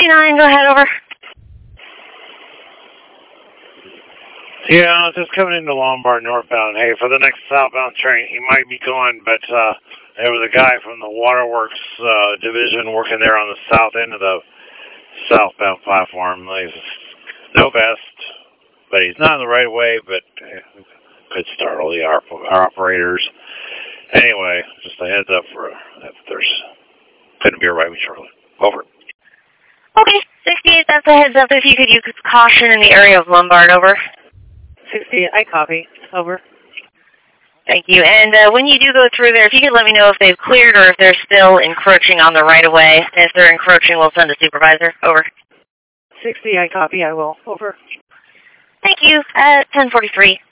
69, go ahead, over. Yeah, just coming into Lombard northbound. Hey, for the next southbound train, he might be going, but there was a guy from the Waterworks division working there on the south end of the southbound platform. He's no best, but he's not in the right way, but could startle our operators. Anyway, just a heads up for if there's going to be a right shortly. Over. Okay, 68, that's a heads up if you could use caution in the area of Lombard, over. 68, I copy, over. Thank you. And when you do go through there, if you could let me know if they've cleared or if they're still encroaching on the right-of-way. If they're encroaching, we'll send a supervisor, over. 60, I copy, I will, over. Thank you. At 10:43.